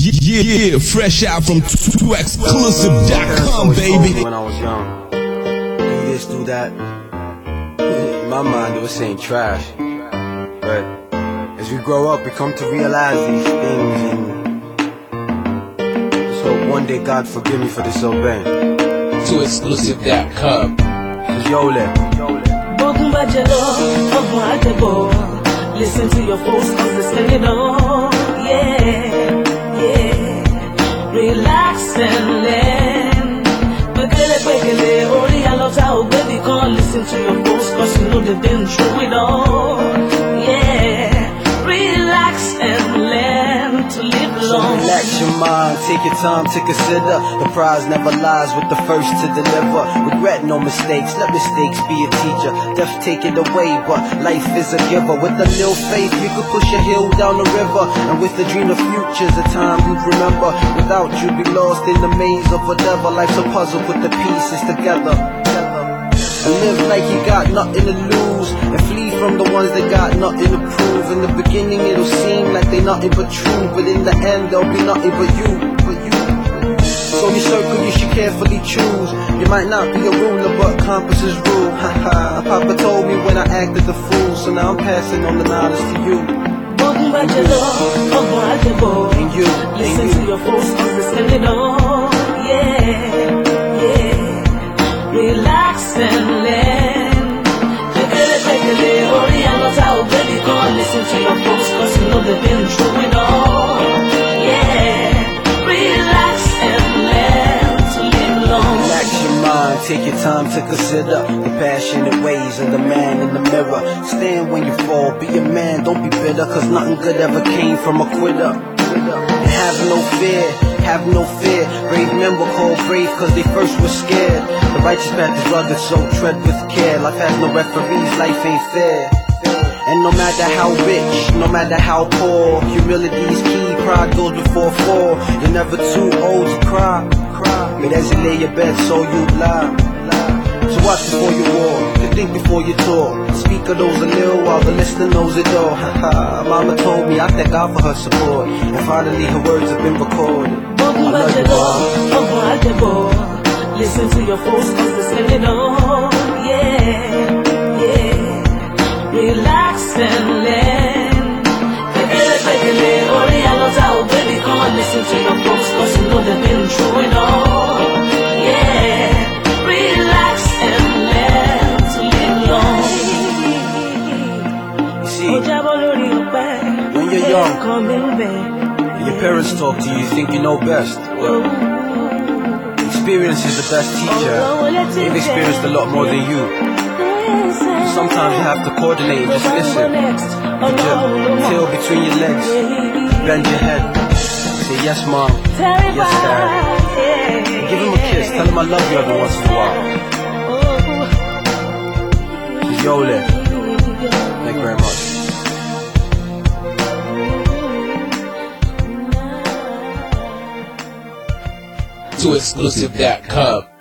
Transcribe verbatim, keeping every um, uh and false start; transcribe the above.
Yeah, yeah, fresh out from two exclusive dot com, baby. When I was young, do this, do that. In my mind, it was saying trash. But as we grow up, we come to realize these things, and just hope one day God forgive me for disobeying. two exclusive dot com. Cause Yole. Listen to your folks, cause they're singing on. Yeah, yeah. Relax and learn. Begele, begele, only I love how baby can't listen to your folks, cause you know they've been through it all. Yeah, relax and learn to live long. So relax your mind, take your time to consider. The prize never lies with the first to deliver. Regret no mistakes, let mistakes be a teacher. Death take it away, but life is a giver. With a little faith, you could push a hill down the river. And with the dream of futures, a time you'd remember. Without you, be lost in the maze of whatever. Life's a puzzle, put the pieces together. And live like you got nothing to lose, and flee from the ones that got nothing to prove. In the beginning it'll seem like they nothing but true, but in the end there'll be nothing but you, but you. So your circle you should carefully choose. You might not be a ruler, but compasses rule. Haha, Papa told me when I acted the fool, so now I'm passing on the knowledge to you. And you, listen and you. to your folks, cause they're singing on. Yeah, yeah. Relax and learn. Begele, begele, only I know how baby can't listen to your folks, cause you know they've been through it all. Yeah, relax and learn to live long. Relax your mind, take your time to consider the passionate ways of the man in the mirror. Stand when you fall, be a man, don't be bitter, cause nothing good ever came from a quitter. And have no fear, have no fear. Brave men were called brave cause they first were scared. The righteous path is rugged, so tread with care. Life has no referees, life ain't fair. And no matter how rich, no matter how poor, humility is key, pride goes before fall. You're never too old to cry. But as you lay your bed, so you lie. So watch before you walk, you think before you talk. Speak of those a little while the listener knows it all. Haha, Mama told me I thank God for her support, and finally her words have been recorded. I love you, Mom. Listen to your folks, cause they're singing on. Yeah, yeah. Relax and learn. Begele, begele, only I know how baby can't listen to your folks, cause you know they've been through it all. Yeah, relax and learn to live long. You see, when you're young, coming back. and your parents talk to you, you think you know best. Well, experience is the best teacher. They've experienced a lot more than you. Sometimes you have to coordinate and just listen. Put your tail between your legs, bend your head, say yes mom, yes dad. Give him a kiss, tell him I love you every once in a while. Yole. Thank you very much. two exclusive dot com.